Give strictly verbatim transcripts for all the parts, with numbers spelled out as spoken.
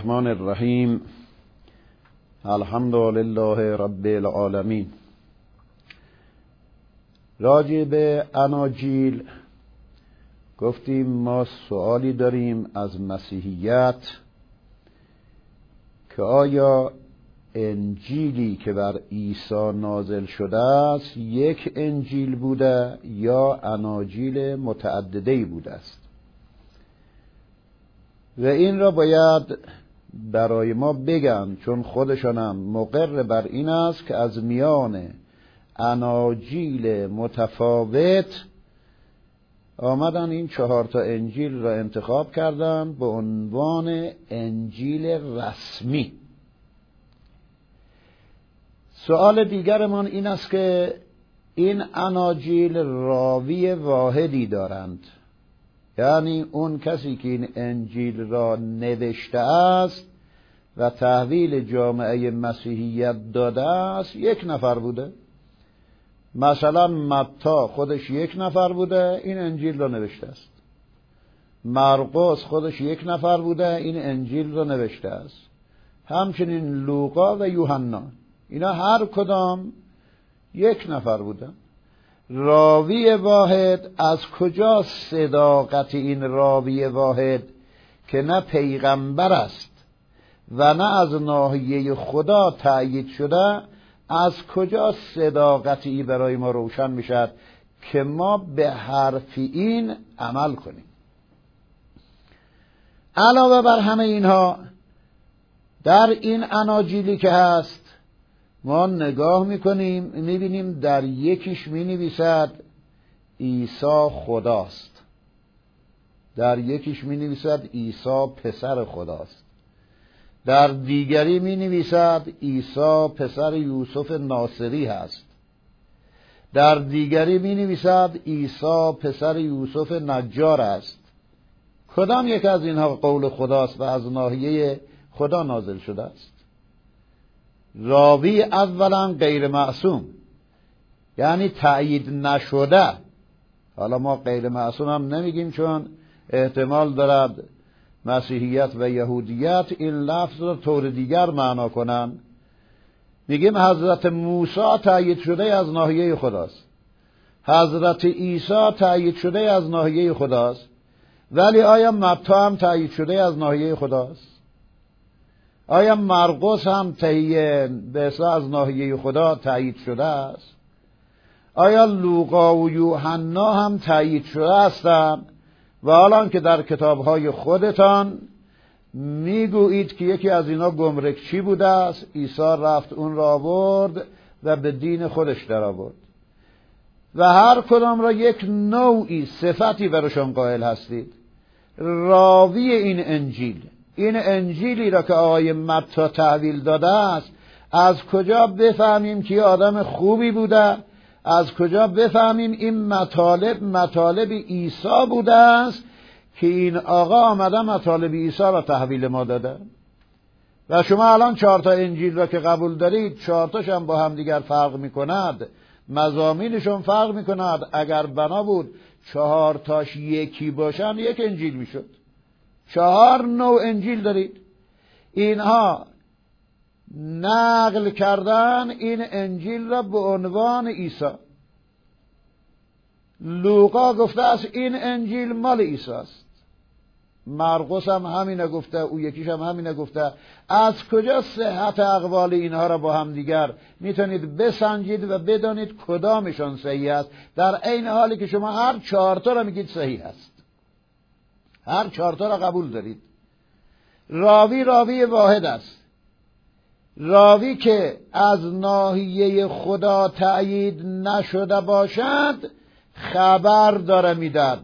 الرحمن الرحیم. الحمد لله رب العالمین. راجع به اناجیل گفتیم ما سوالی داریم از مسیحیت که آیا انجیلی که بر عیسی نازل شده است یک انجیل بوده یا اناجیل متعدده‌ای بوده است؟ و این را باید برای ما بگن، چون خودشانم مقر بر این است که از میان اناجیل متفاوت آمدن این چهار تا انجیل را انتخاب کردن به عنوان انجیل رسمی. سوال دیگرمان این است که این اناجیل راوی واحدی دارند، یعنی اون کسی که این انجیل را نوشته است و تحویل جامعه مسیحیت داده است یک نفر بوده. مثلا متی خودش یک نفر بوده، این انجیل را نوشته است. مرقس خودش یک نفر بوده، این انجیل را نوشته است. همچنین لوقا و یوحنا، اینا هر کدام یک نفر بودن. راوی واحد، از کجا صداقت این راوی واحد که نه پیغمبر است و نه از ناحیه خدا تأیید شده، از کجا صداقتی برای ما روشن میشد که ما به حرف این عمل کنیم؟ علاوه بر همه اینها، در این اناجیلی که هست ما نگاه میکنیم میبینیم در یکیش مینویسد عیسی خداست، در یکیش مینویسد عیسی پسر خداست، در دیگری مینویسد عیسی پسر یوسف ناصری هست، در دیگری مینویسد عیسی پسر یوسف نجار است. کدام یک از اینها قول خداست و از ناحیه خدا نازل شده است؟ راوی اولا غیر معصوم، یعنی تأیید نشده. حالا ما غیر معصوم هم نمیگیم، چون احتمال دارد مسیحیت و یهودیت این لفظ را طور دیگر معنا کنن. میگیم حضرت موسی تأیید شده از ناحیه خداست، حضرت عیسی تأیید شده از ناحیه خداست، ولی آیا متی هم تأیید شده از ناحیه خداست؟ آیا مرقس هم تهیه به از ناحیه خدا تأیید شده است؟ آیا لوقا و یوحنا هم تأیید شده هستند؟ و حالا که در کتاب‌های خودتان میگویید که یکی از اینا گمرکچی بوده است، عیسی رفت اون را آورد و به دین خودش در آورد، و هر کدام را یک نوعی صفتی برشان قائل هستید. راوی این انجیل، این انجیلی را که آقای متی تحویل داده است، از کجا بفهمیم که آدم خوبی بوده؟ از کجا بفهمیم این مطالب مطالب عیسی بوده است که این آقا آمده مطالب عیسی را تحویل ما داده؟ و شما الان چهار تا انجیل را که قبول دارید، چهار تاش هم با هم دیگر فرق میکند، مضامینشون فرق میکند. اگر بنا بود چهار تاش یکی باشن یک انجیل میشد. چهار نوع انجیل دارید. اینها نقل کردن این انجیل را به عنوان عیسی. لوقا گفته است این انجیل مال عیسی است، مرقس هم همینه گفته، او یکیش هم همینه گفته. از کجا صحت اقوال اینها را با هم دیگر میتونید بسنجید و بدانید کدامشان صحیح است، در عین حالی که شما هر چهار تا را میگید صحیح است، هر چهار تا را قبول دارید؟ راوی راوی واحد است. راوی که از ناحیه خدا تأیید نشده باشد خبر داره میداد.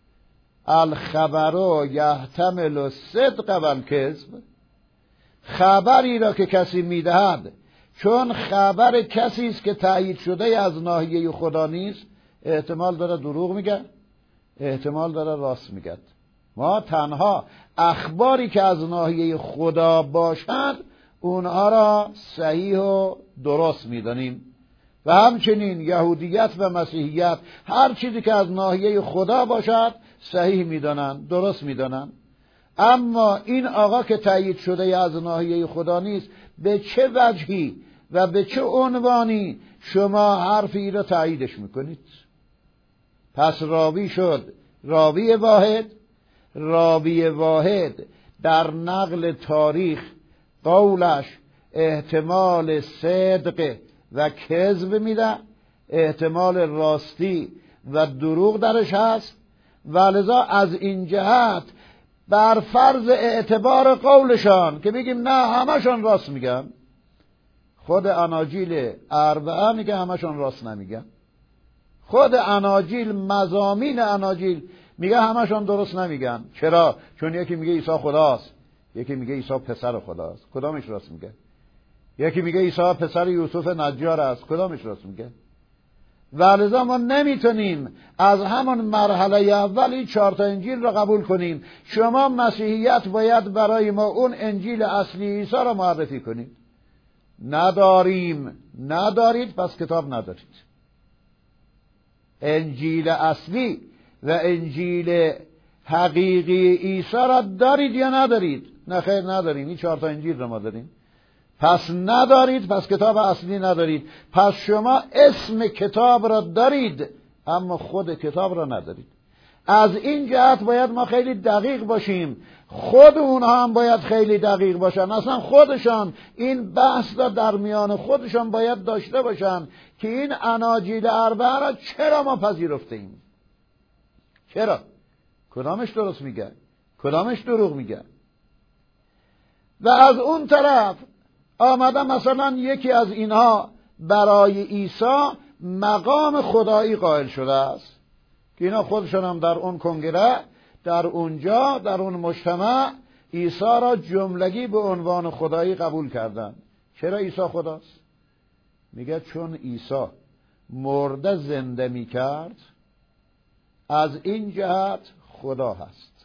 الخبر یحتمل الصدق و الکذب. خبری را که کسی میدهد، چون خبر کسی است که تأیید شده از ناحیه خدا نیست، احتمال داره دروغ میگه، احتمال داره راست میگه. ما تنها اخباری که از ناحیه خدا باشد اونها را صحیح و درست میدانیم. و همچنین یهودیت و مسیحیت هر چیزی که از ناحیه خدا باشد صحیح میدانند، درست میدانند. اما این آقا که تایید شده از ناحیه خدا نیست، به چه وجهی و به چه عنوانی شما حرفی را تاییدش میکنید؟ پس راوی شد راوی واحد. راوی واحد در نقل تاریخ قولش احتمال صدق و کذب میده، احتمال راستی و دروغ درش هست، ولذا از این جهت بر فرض اعتبار قولشان که بگیم نه همشون راست میگن، خود اناجیل اربعه میگه همشون راست نمیگن، خود اناجیل مضامین اناجیل میگه همشون درست نمیگن. چرا؟ چون یکی میگه عیسی خداست، یکی میگه عیسی پسر خداست، کدامش راست میگه؟ یکی میگه عیسی پسر یوسف نجار است، کدامش راست میگه؟ ولذا ما نمیتونیم از همون مرحله اول این چهار تا انجیل را قبول کنیم. شما مسیحیت باید برای ما اون انجیل اصلی عیسی را معرفی کنید. نداریم. ندارید پس کتاب ندارید. انجیل اصلی و انجیل حقیقی عیسی را دارید یا ندارید؟ نه خیر نداریم. این چهار تا انجیل را ما داریم. پس ندارید، پس کتاب اصلی ندارید. پس شما اسم کتاب را دارید اما خود کتاب را ندارید. از این جهت باید ما خیلی دقیق باشیم. خود اونها هم باید خیلی دقیق باشن. اصلا خودشان این بحث را در میان خودشان باید داشته باشن که این اناجیل اربعه را چرا ما پذیرفته ایم؟ چرا؟ کدامش درست میگه؟ کدامش دروغ میگه؟ و از اون طرف آمده مثلا یکی از اینها برای عیسی مقام خدایی قائل شده است که اینا خودشون هم در اون کنگره، در اونجا، در اون مجتمع عیسی را جملگی به عنوان خدایی قبول کردن. چرا عیسی خداست؟ میگه چون عیسی مرده زنده میکرد، از این جهت خدا هست.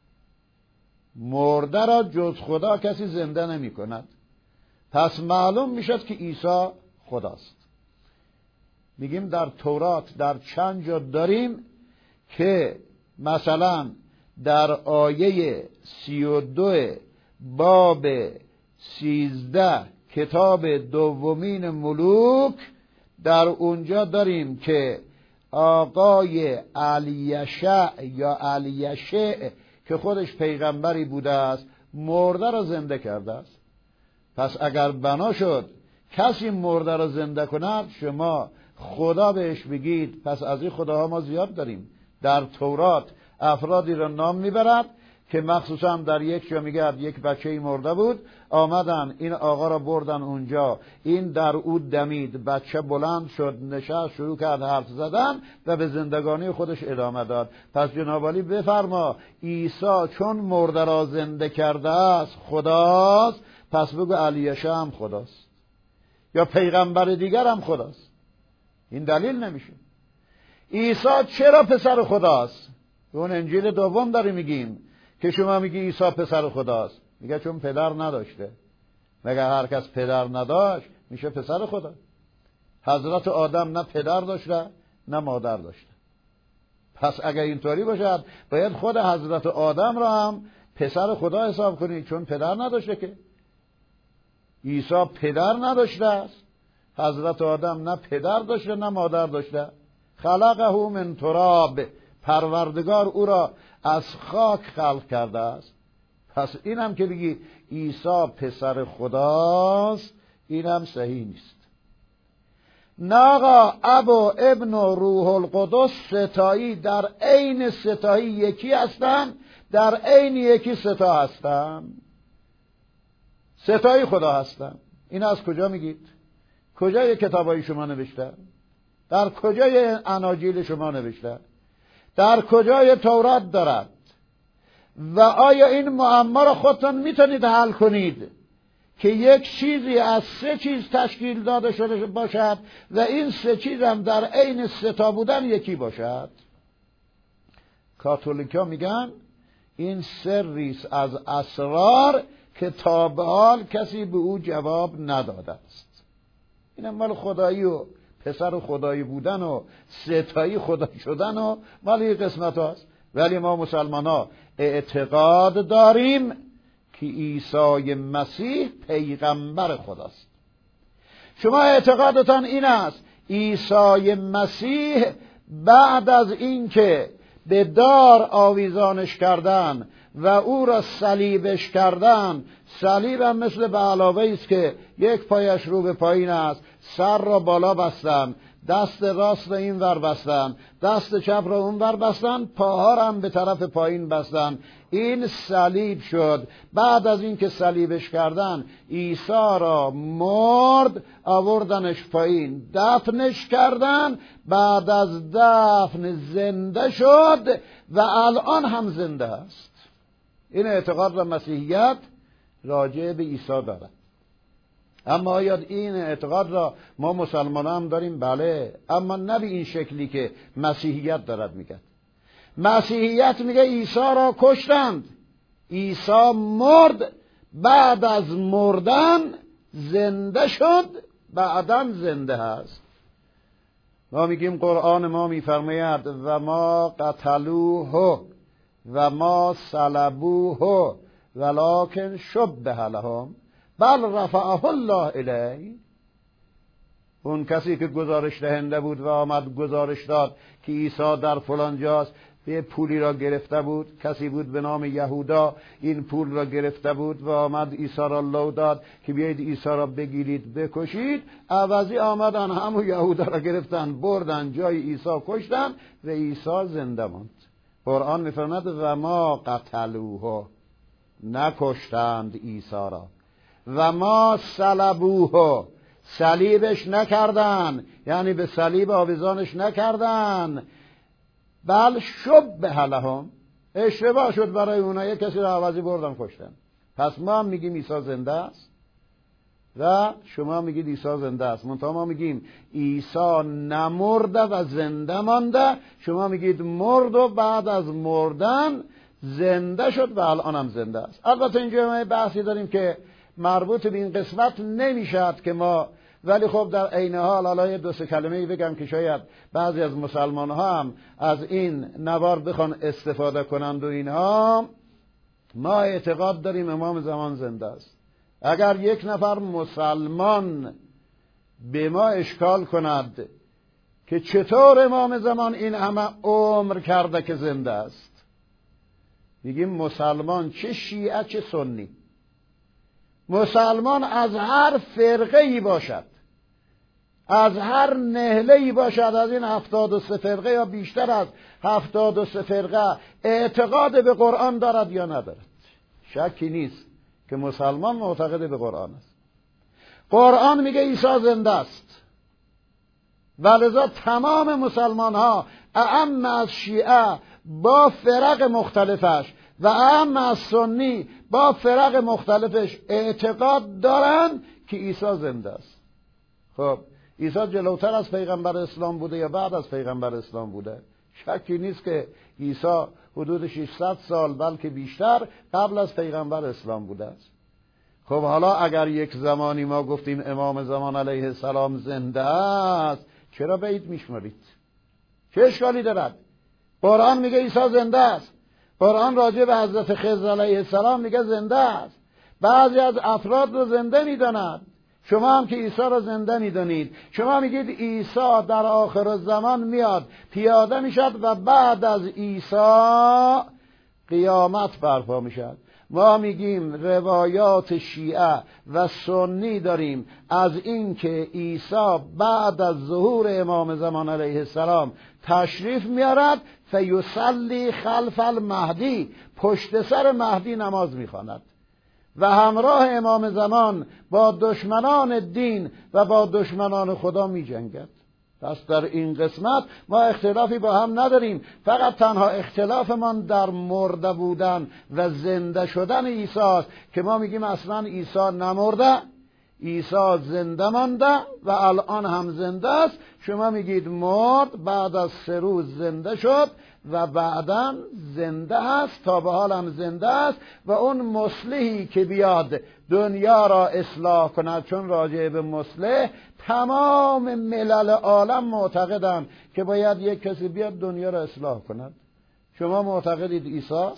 مرده را جز خدا کسی زنده نمی کند. پس معلوم میشد که عیسی خداست. میگیم در تورات در چند جا داریم که مثلا در آیه سی و دو باب سیزده کتاب دومین ملوک، در اونجا داریم که آقای الیشع یا الیشع که خودش پیغمبری بوده است مرده را زنده کرده است. پس اگر بنا شد کسی مرده را زنده کند شما خدا بهش بگید، پس از این خداها ما زیاد داریم. در تورات افرادی را نام میبرد که مخصوصا در یک جا میگه یک بچه‌ای مرده بود، آمدن این آقا را بردن اونجا، این در او دمید، بچه بلند شد، نشست، شروع کرد حرف زدن و به زندگانی خودش ادامه داد. پس جناب عالی بفرما عیسی چون مرده را زنده کرده است خداست، پس بگو الیشع هم خداست یا پیغمبر دیگر هم خداست. این دلیل نمیشه. عیسی چرا پسر خداست؟ اون انجیل دوم داری میگیم که شما میگی عیسی پسر خداست. میگه چون پدر نداشته. مگه هر کس پدر نداشت میشه پسر خدا؟ حضرت آدم نه پدر داشته نه مادر داشته. پس اگر اینطوری باشد باید خود حضرت آدم را هم پسر خدا حساب کنید، چون پدر نداشته. که عیسی پدر نداشته است، حضرت آدم نه پدر داشته نه مادر داشته. خلقه من تراب، پروردگار او را از خاک خلق کرده است. پس اینم که بگی عیسی پسر خداست اینم صحیح نیست. نه آقا اب و ابن و روح القدس ستایی در عین ستایی یکی هستن، در عین یکی ستا هستن، ستایی خدا هستن. این از کجا میگید؟ کجای کتابای شما نوشته؟ در کجای اناجیل شما نوشته؟ در کجای تورات دارد؟ و آیا این معما را خودتون میتونید حل کنید که یک چیزی از سه چیز تشکیل داده شده باشد و این سه چیز هم در عین ستا بودن یکی باشد؟ کاتولیکا میگن این سریست از اسرار که تا به حال کسی به او جواب نداده است. این مال خدایی و پسر خدایی بودن و ستایی خدا شدن و مال این قسمت هاست. ولی ما مسلمان ها اعتقاد داریم که عیسی مسیح پیغمبر خداست. شما اعتقادتان این است عیسی مسیح بعد از اینکه به دار آویزانش کردن و او را صلیبش کردن، صلیب هم مثل به علاوه است که یک پایش رو به پایین است، سر را بالا بستن، دست راست را این ور بستن، دست چپ را اون ور بستن، پاها را هم به طرف پایین بستن. این صلیب شد. بعد از این که صلیبش کردن، عیسی را مرد، آوردنش پایین، دفنش کردن. بعد از دفن زنده شد و الان هم زنده است. این اعتقاد و مسیحیت راجع به عیسی دارد. اما آیا این اعتقاد را ما مسلمان هم داریم؟ بله، اما نه به این شکلی که مسیحیت دارد میگه. مسیحیت میگه عیسی را کشتند، عیسی مرد، بعد از مردن زنده شد، بعداً زنده هست. ما میگیم قرآن ما میفرماید و ما قتلوه و ما صلبوه ولکن شبه لهم بل رفعه الله الیه. اون کسی که گزارش دهنده بود و آمد گزارش داد که عیسی در فلان جاست، یه پولی را گرفته بود، کسی بود به نام یهودا، این پول را گرفته بود و آمد عیسی را لو داد که بیایید عیسی را بگیرید بکشید. عوضی آمدن همون یهودا را گرفتن بردن جای عیسی کشتن و عیسی زنده ماند. قرآن میفرماید و ما قتلوه، نکشتند عیسی را، و ما صلبوه، صلیبش نکردن، یعنی به صلیب آویزانش نکردن، بل شبه لهم، اشتباه شد برای اونها، یک کسی را عوضی بردن کشتن. پس ما هم میگیم عیسی زنده است و شما میگید عیسی زنده است. منتها ما میگیم عیسی نمرده و زنده مانده، شما میگید مرد و بعد از مردن زنده شد و الان هم زنده است. البته اینجا ما بحثی داریم که مربوط به این قسمت نمیشد که ما، ولی خب در عین حال حالا یه دو سه کلمه‌ای بگم که شاید بعضی از مسلمان ها هم از این نوار بخوان استفاده کنند. و اینها ما اعتقاد داریم امام زمان زنده است. اگر یک نفر مسلمان به ما اشکال کند که چطور امام زمان این همه عمر کرده که زنده است، میگیم مسلمان چه شیعه چه سنی، مسلمان از هر فرقه ای باشد، از هر نهله ای باشد، از این هفتاد و سه فرقه یا بیشتر از هفتاد و سه فرقه، اعتقاد به قرآن دارد یا ندارد، شکی نیست که مسلمان معتقد به قرآن است. قرآن میگه عیسی زنده است و لذا تمام مسلمان ها اعم از شیعه با فرق مختلفش و اعم از سنی با فرق مختلفش اعتقاد دارن که عیسی زنده است. خب عیسی جلوتر از پیغمبر اسلام بوده یا بعد از پیغمبر اسلام بوده؟ شکی نیست که عیسی حدود ششصد سال بلکه بیشتر قبل از پیغمبر اسلام بوده است. خب حالا اگر یک زمانی ما گفتیم امام زمان علیه السلام زنده است، چرا بعید میشمارید؟ چه اشکالی دارد؟ قرآن میگه عیسی زنده است. قرآن راجع به حضرت خضر علیه السلام میگه زنده است. بعضی از افراد رو زنده میدانند. شما هم که عیسی را زنده میدانید. شما میگید عیسی در آخر زمان میاد، پیاده میشد و بعد از عیسی قیامت برپا میشد. ما میگیم روایات شیعه و سنی داریم از این که عیسی بعد از ظهور امام زمان علیه السلام تشریف میارد، فیصلی خلف المهدی، پشت سر مهدی نماز میخواند و همراه امام زمان با دشمنان دین و با دشمنان خدا می جنگد. پس در این قسمت ما اختلافی با هم نداریم، فقط تنها اختلافمان در مرده بودن و زنده شدن عیسی است که ما میگیم اصلا عیسی نمرده، عیسی زنده مانده و الان هم زنده است. شما میگید مرد، بعد از سه روز زنده شد و بعداً زنده است، تا به حال هم زنده است و اون مصلحی که بیاد دنیا را اصلاح کند، چون راجع به مصلح تمام ملل عالم معتقدند که باید یک کسی بیاد دنیا را اصلاح کند. شما معتقدید عیسی است،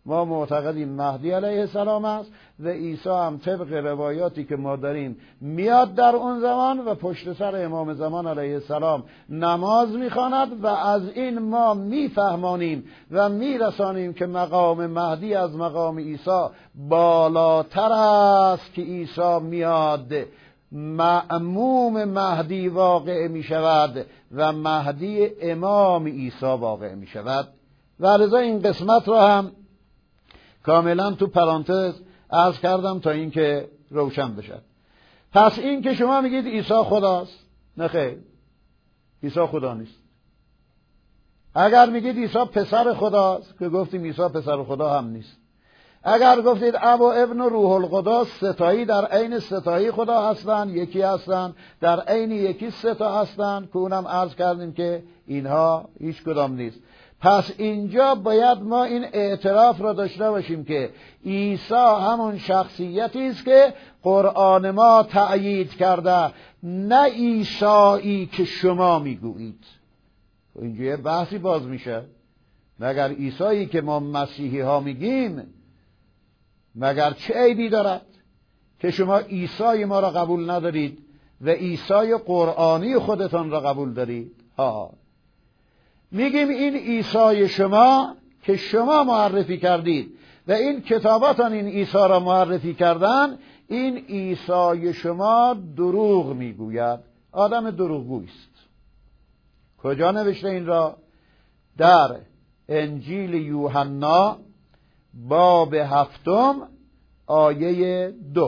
ما معتقدیم مهدی علیه السلام است و عیسی هم طبق روایاتی که ما داریم میاد در اون زمان و پشت سر امام زمان علیه السلام نماز میخواند و از این ما میفهمانیم و میرسانیم که مقام مهدی از مقام عیسی بالاتر است، که عیسی میاد مأموم مهدی واقع می شود و مهدی امام عیسی واقع می شود. و لذا این قسمت را هم کاملا تو پرانتز عرض کردم تا اینکه روشن بشد. پس این که شما میگید عیسی خداست، نه خیر، عیسی خدا نیست. اگر میگید عیسی پسر خداست، که گفتیم عیسی پسر خدا هم نیست. اگر گفتید اب و ابن و روح القدس ستایی در عین ستایی خدا هستند، یکی هستند، در عین یکی ستا هستند، که اونم عرض کردیم که اینها هیچ کدام نیست. پس اینجا باید ما این اعتراف را داشته باشیم که عیسی همون شخصیتی است که قرآن ما تأیید کرده، نه عیسایی که شما میگویید. اینجا یه بحثی باز میشه، مگر عیسایی که ما مسیحی ها میگیم مگر چه عیبی دارد که شما عیسی ما را قبول ندارید و عیسی قرآنی خودتان را قبول دارید؟ ها، میگیم این عیسی شما که شما معرفی کردید و این کتاباتان این عیسی را معرفی کردن، این عیسی شما دروغ میگوید، آدم دروغگویی است. کجا نوشته این را؟ در انجیل یوحنا باب هفتم آیه دو.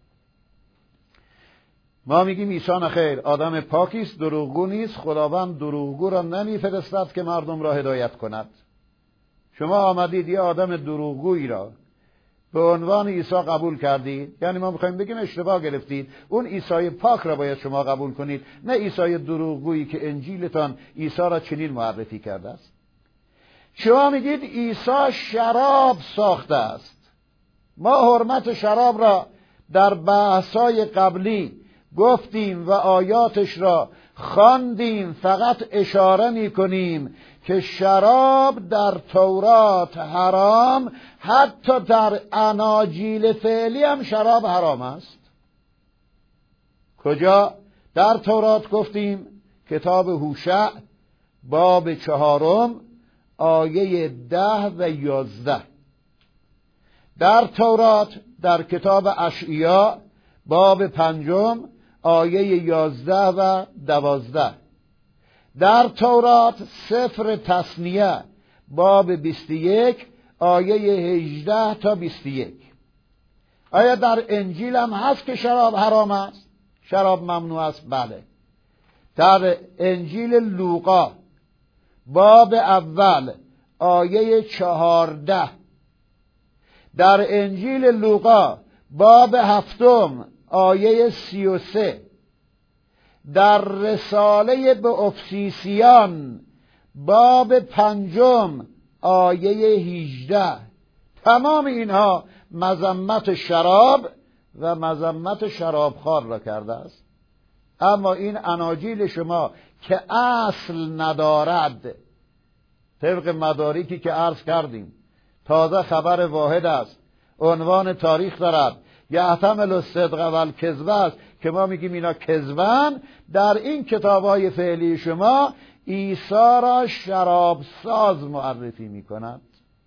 ما میگیم عیسی نخیر، آدم پاکی است، دروغگو نیست. خداوند دروغگو را نمیفرستد که مردم را هدایت کند. شما آمدید یه آدم دروغگویی را به عنوان عیسی قبول کردید، یعنی ما میخوایم بگیم اشتباه گرفتید. اون عیسی پاک را باید شما قبول کنید، نه عیسی دروغگویی که انجیلتان عیسی را چنین معرفی کرده است. شما میگید عیسی شراب ساخته است. ما حرمت شراب را در بحث‌های قبلی گفتیم و آیاتش را خواندیم، فقط اشاره می‌کنیم که شراب در تورات حرام، حتی در اناجیل فعلی هم شراب حرام است. کجا؟ در تورات گفتیم کتاب هوشع باب چهارم آیه ده و یازده. در تورات در کتاب اشعیا باب پنجم آیه یازده و دوازده. در تورات سفر تثنیه باب بیست و یک آیه هجده تا بیست و یک. آیا در انجیل هم هست که شراب حرام است؟ شراب ممنوع است؟ بله. در انجیل لوقا باب اول آیه چهارده، در انجیل لوقا باب هفتم آیه سی و سه، در رساله به افسیسیان باب پنجم آیه هجده، تمام اینها مذمت شراب و مذمت شرابخوار را کرده است. اما این اناجیل شما که اصل ندارد، طبق مدارکی که عرض کردیم، تازه خبر واحد است، عنوان تاریخ دارد، یحتمل الصدق و الکذب است، که ما میگیم اینا کذبن. در این کتاب‌های فعلی شما عیسی را شراب ساز معرفی میکند.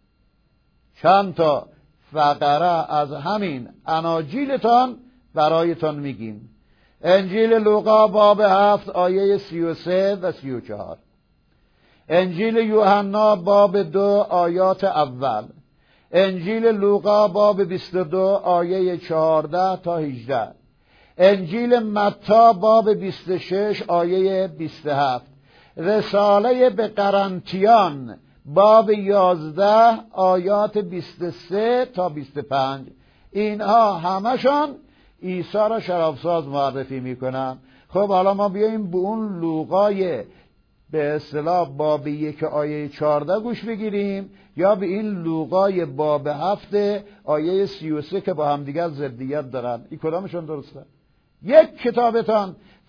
چند تا فقره از همین اناجیلتان برایتان میگیم. انجیل لوقا باب هفت آیه سی و سه و سی و چهار، انجیل یوحنا باب دو آیات اول، انجیل لوقا باب بیست و دو آیه چهارده تا هجده، انجیل متی باب بیست و شش آیه بیست و هفت، رساله به قرنتیان باب یازده آیات بیست و سه تا بیست و پنج. اینها همشان عیسی را شرابساز معرفی میکنن. خب حالا ما بیاییم به اون لوقای به اصطلاح باب یک آیه چهارده گوش بگیریم، یا به این لوقای باب هفت آیه سی و سه که با هم دیگر ضدیت دارن. این کدامشون درسته؟ یک کتابتان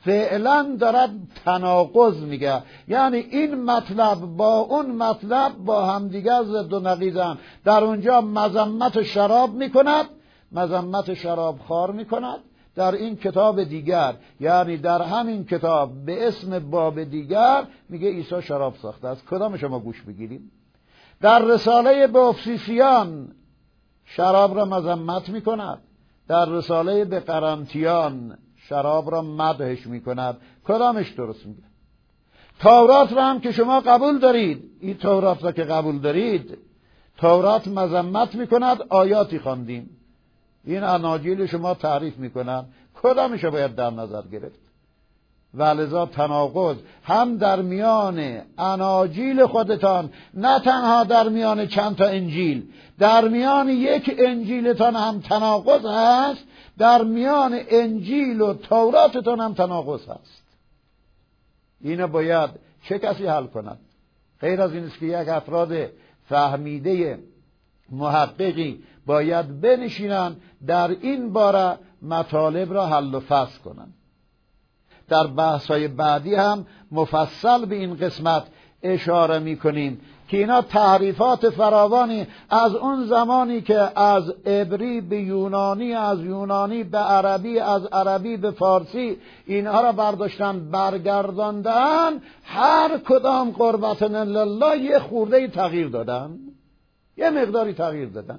فعلا دارد تناقض میگه، یعنی این مطلب با اون مطلب با همدیگر ضد و نقیضن. در اونجا مذمت شراب میکند، مذمت شراب خوار میکند، در این کتاب دیگر یعنی در همین کتاب به اسم باب دیگر میگه عیسی شراب ساخته است. کدام شما گوش بگیریم؟ در رساله به افسوسیان شراب را مذمت میکند، در رساله به قرنتیان شراب را مدحش میکند. کدامش درست میگه؟ تورات را هم که شما قبول دارید، این تورات را که قبول دارید، تورات مذمت میکند، آیاتی خواندیم. این اناجیل شما تعریف میکنن، کدامش باید در نظر گرفت؟ ولذا تناقض هم در میان اناجیل خودتان، نه تنها در میان چند تا انجیل، در میان یک انجیلتان هم تناقض هست، در میان انجیل و توراتتان هم تناقض هست. اینو باید چه کسی حل کند؟ غیر از این است که یک افراد فهمیده محققی باید بنشینن در این باره مطالب را حل و فصل کنند. در بحث‌های بعدی هم مفصل به این قسمت اشاره می‌کنیم که اینا تحریفات فراوانی از اون زمانی که از عبری به یونانی، از یونانی به عربی، از عربی به فارسی اینها را برداشتن برگرداندن، هر کدام قربتن لله یه خورده تغییر دادن، یه مقداری تغییر دادن.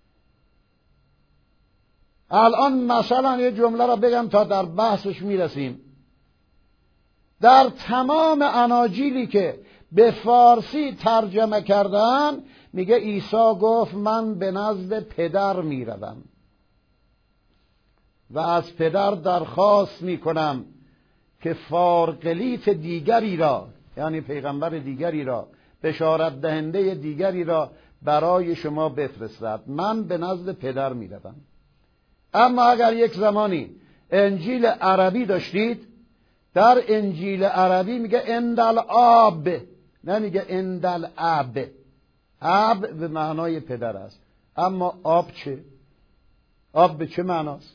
الان مثلا یه جمله را بگم تا در بحثش میرسیم. در تمام اناجیلی که به فارسی ترجمه کردن میگه عیسی گفت من به نزد پدر میروم و از پدر درخواست میکنم که فارقلیت دیگری را، یعنی پیغمبر دیگری را، بشارت دهنده دیگری را برای شما بفرستد. من به نزد پدر میروم. اما اگر یک زمانی انجیل عربی داشتید، در انجیل عربی میگه اندل آب، نمیگه اندل اب. اب به معنای پدر است، اما آب چه؟ آب به چه معناست؟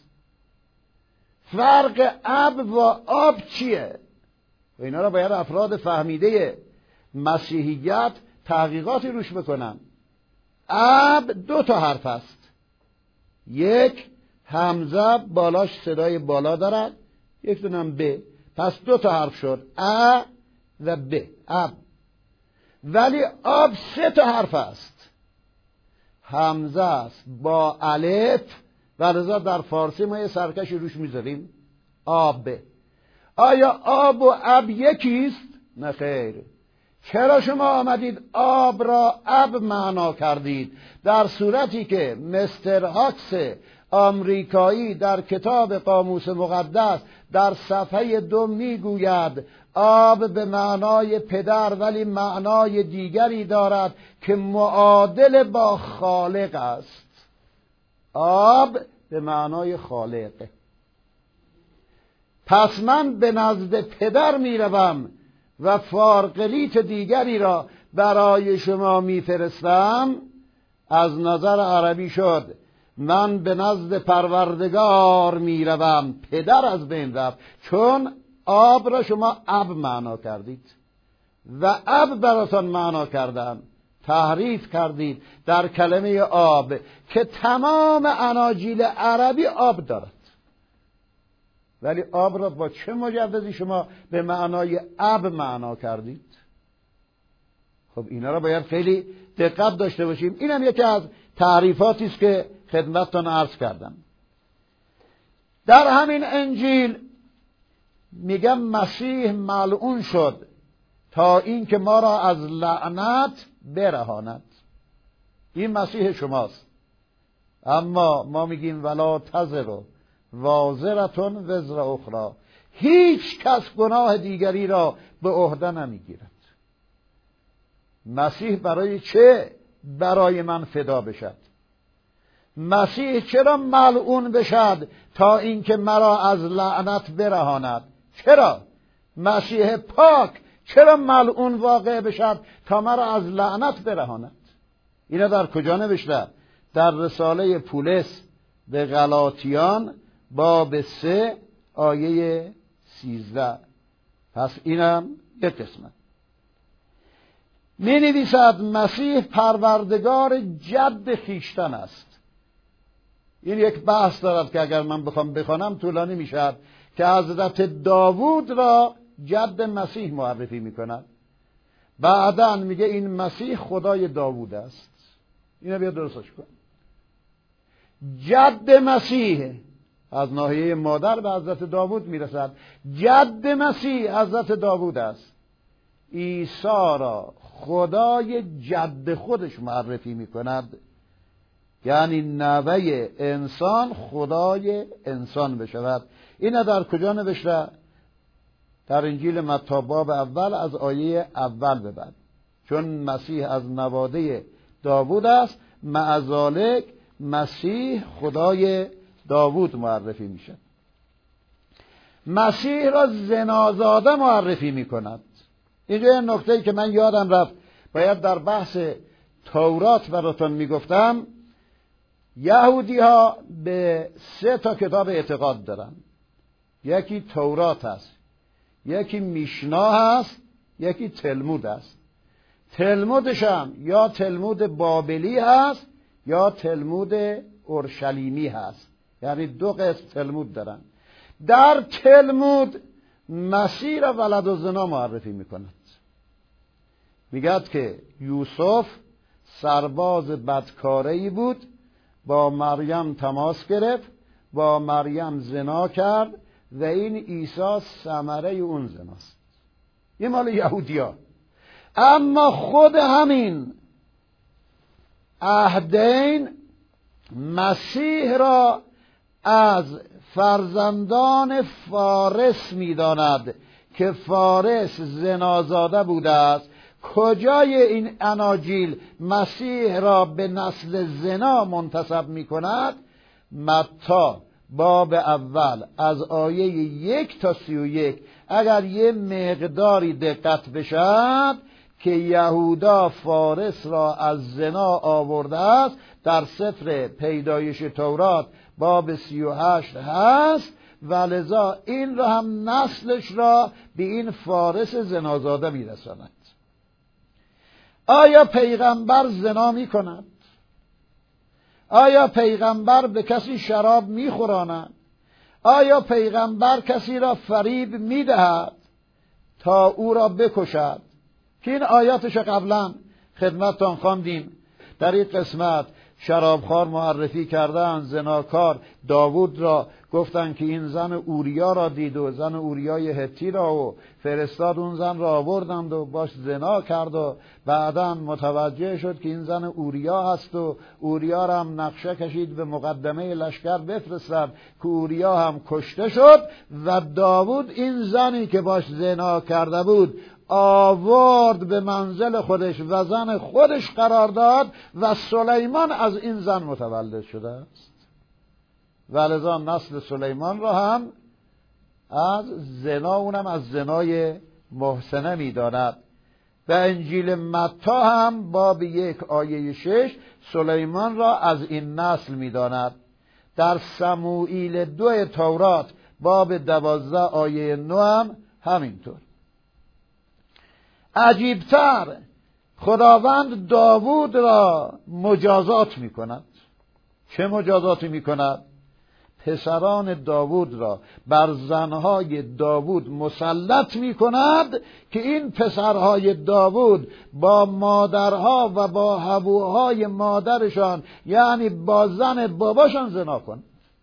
فرق اب و آب چیه؟ و اینا را باید افراد فهمیده مسیحیت تحقیقاتی روش بکنن. اب دو تا حرف است، یک همزه بالاش صدای بالا دارد، یک دونم ب، پس دو تا حرف شد، ا و ب، اب. ولی آب سه تا حرف است، همزه است با الف، ولذا در فارسی ما یه سرکش روش میذاریم آب. آیا آب و اب یکیست؟ نه خیر. چرا شما آمدید آب را اب معنا کردید، در صورتی که مستر هاکس آمریکایی در کتاب قاموس مقدس در صفحه دو میگوید آب به معنای پدر ولی معنای دیگری دارد که معادل با خالق است. آب به معنای خالق. پس من به نزد پدر میروم و فارقلیت دیگری را برای شما میفرستم. از نظر عربی شد من به نزد پروردگار میروم، پدر از بین رفت، چون آب را شما اب معنا کردید و اب براتون معنا کردن، تحریف کردید در کلمه آب که تمام اناجیل عربی آب دارد، ولی آب را با چه مجوزی شما به معنای اب معنا کردید؟ خب اینا را باید خیلی دقت داشته باشیم. اینم یکی از تعریفاتی است که خدمتتون عرض کردم. در همین انجیل میگم مسیح ملعون شد تا این که ما را از لعنت برهاند. این مسیح شماست. اما ما میگیم ولا تزر وازرتون وزر اخرى، هیچ کس گناه دیگری را به عهده نمیگیرد. مسیح برای چه برای من فدا بشد؟ مسیح چرا ملعون بشد؟ تا اینکه مرا از لعنت برهاند. چرا مسیح پاک چرا ملعون واقع بشد؟ تا مرا از لعنت برهاند. اینا در کجا نوشته؟ در رساله پولس به غلاطیان باب سه آیه سیزده. پس اینم یک قسمت. می نویسد مسیح پروردگار جد خیشتن است. این یک بحث دارد که اگر من بخوام بخوانم طولانی میشد که حضرت داوود را جد مسیح معرفی میکند. بعداً میگه این مسیح خدای داوود است. اینو بیا درستش کن. جد مسیح از ناحیه مادر به حضرت داوود میرسد. جد مسیح حضرت داوود است. عیسی را خدای جد خودش معرفی میکند، یعنی نوه انسان خدای انسان بشود. این در کجا نوشته؟ در انجیل متی باب اول از آیه اول به بعد. چون مسیح از نواده داوود است، مع ذالک مسیح خدای داوود معرفی میشه. مسیح را زنازاده معرفی میکند. اینجا یه نکته‌ای که من یادم رفت باید در بحث تورات براتون میگفتم. یهودی ها به سه تا کتاب اعتقاد دارن. یکی تورات هست، یکی میشنا هست، یکی تلمود هست. تلمودش هم یا تلمود بابلی هست یا تلمود اورشلیمی هست، یعنی دو قسم تلمود دارن. در تلمود مسیح را ولد و زنا معرفی میکند. میگد که یوسف سرباز بدکاره‌ای بود، با مریم تماس گرفت، با مریم زنا کرد و این عیسی ثمره اون زناست. این مال یهودی‌ها. اما خود همین عهدین مسیح را از فرزندان فارس می‌داند که فارس زنازاده بوده است. کجای این اناجیل مسیح را به نسل زنا منتسب می کند؟ متی باب اول از آیه یک تا سی و یک. اگر یه مقداری دقت بشد که یهودا فارس را از زنا آورده است، در سفر پیدایش تورات باب سی و هشت هست، و لذا این را هم نسلش را به این فارس زنازاده می رساند. آیا پیغمبر زنا می کند؟ آیا پیغمبر به کسی شراب می خوراند؟ آیا پیغمبر کسی را فریب می دهد تا او را بکشد؟ که این آیاتش قبلا خدمتتان خواندیم. در این قسمت شرابخوار معرفی کردن، زناکار داوود را گفتن که این زن اوریا را دید و زن اوریای هتی را و فرستاد اون زن را آوردند و باش زنا کرد و بعداً متوجه شد که این زن اوریا هست و اوریا را هم نقشه کشید به مقدمه لشکر بفرستد که اوریا هم کشته شد و داوود این زنی که باش زنا کرده بود آورد به منزل خودش و زن خودش قرار داد و سلیمان از این زن متولد شده است. ولذا نسل سلیمان را هم از زنا، اونم از زنای محسنه می داند. و انجیل متی هم باب یک آیه شش سلیمان را از این نسل می داند. در سموئیل دو تورات باب دوازده آیه نه هم همینطور. عجیبتر خداوند داوود را مجازات می کند. چه مجازاتی می کند؟ پسران داوود را بر زنهای داوود مسلط می کند که این پسرهای داوود با مادرها و با حبوهای مادرشان، یعنی با زن باباشان زنا کن.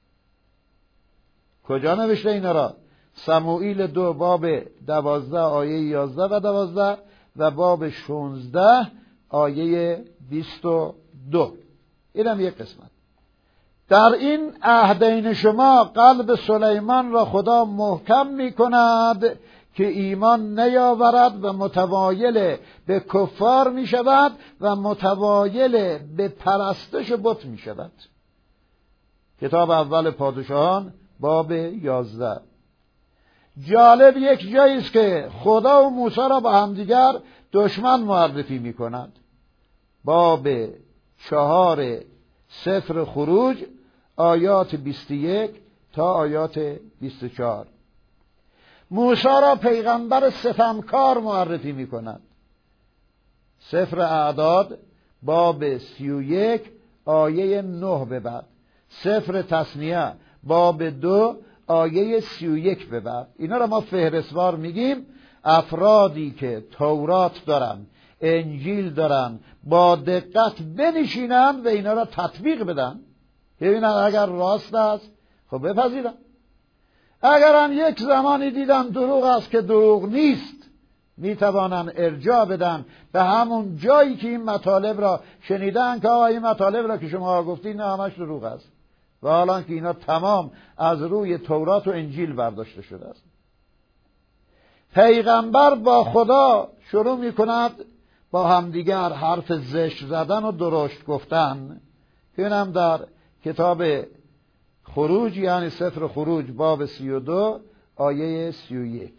کجا نوشته اینا را؟ سموئیل دو باب دوازده آیه یازده و دوازده و باب شونزده آیه بیست و دو. اینم یک قسمت. در این عهدین شما قلب سلیمان را خدا محکم می کند که ایمان نیاورد و متوایل به کفار می شود و متوایل به پرستش بت می شود. کتاب اول پادشاهان باب یازده. جالب یک جایی است که خدا و موسی را با همدیگر دشمن معرفی می کند. باب چهار سفر خروج آیات بیست و یک تا آیات بیست و چهار. موسی را پیغمبر ستمکار معرفی می کند. سفر اعداد باب سی و یک آیه نه به بعد، سفر تثنیه باب دو آیه سی و یک به بعد. اینا را ما فهرستوار میگیم. افرادی که تورات دارن، انجیل دارن، با دقت بنشینن و اینا را تطبیق بدن، ببینن اگر راست است خب بپذیرن، اگر هم یک زمانی دیدن دروغ است که دروغ نیست، میتوانن ارجاع بدن به همون جایی که این مطالب را شنیدن که آقا این مطالب را که شما گفتید نه همش دروغ است، و حالا که اینا تمام از روی تورات و انجیل برداشته شده است. پیغمبر با خدا شروع میکند با همدیگر حرف زشت زدن و درشت گفتن. اینم در کتاب خروج، یعنی سفر خروج باب سی و دو آیه سی و یک.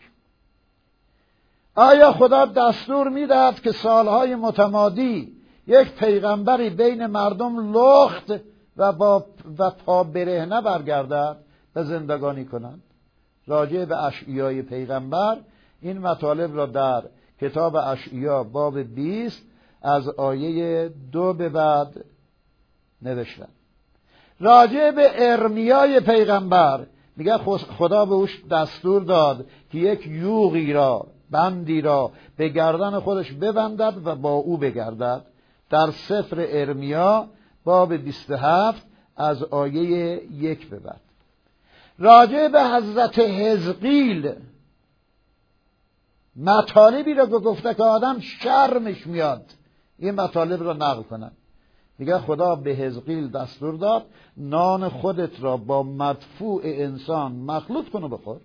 آیا خدا دستور میدهد که سالهای متمادی یک پیغمبری بین مردم لخت و با و پا برهنه برگردد و زندگانی کنند؟ راجع به اشعیای پیغمبر این مطالب را در کتاب اشعیا باب بیست از آیه دو به بعد نوشتن. راجع به ارمیای پیغمبر میگه خدا به اوش دستور داد که یک یوغی را، بندی را به گردن خودش ببندد و با او بگردد، در سفر ارمیا باب بیست و هفت از آیه یک به بعد. راجع به حضرت حزقیل مطالبی را گفته که آدم شرمش میاد این مطالب را نقل کنن. میگه خدا به حزقیل دستور داد نان خودت را با مدفوع انسان مخلوط کن و بخور.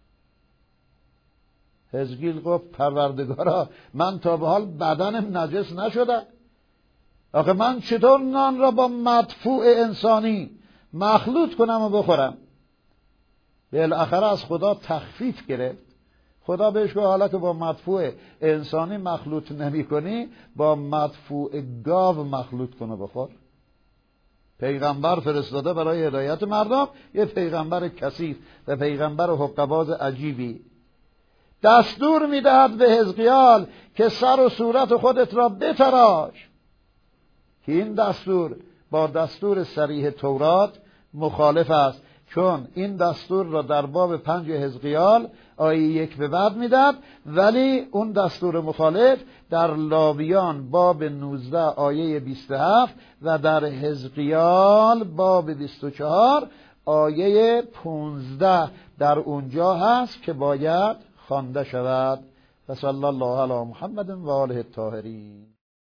حزقیل گفت پروردگارا من تا به حال بدنم نجس نشده، آخه من چطور نان را با مدفوع انسانی مخلوط کنم و بخورم؟ بالاخره از خدا تخفیف گرفت. خدا بهش گفت حالا که با مدفوع انسانی مخلوط نمی کنی، با مدفوع گاو مخلوط کن و بخور. پیغمبر فرستاده برای هدایت مردم، یه پیغمبر کثیف و پیغمبر حقه‌باز عجیبی دستور میدهد به حزقیال که سر و صورت خودت را بتراش، که این دستور با دستور صریح تورات مخالف است، چون این دستور را در باب پنج حزقیال آیه یک به بعد میداد، ولی اون دستور مخالف در لاویان باب نوزده آیه بیست و هفت و در حزقیال باب بیست و چهار آیه پانزده در اونجا هست که باید خوانده شود. و صلی الله علی محمد و آله الطاهرین.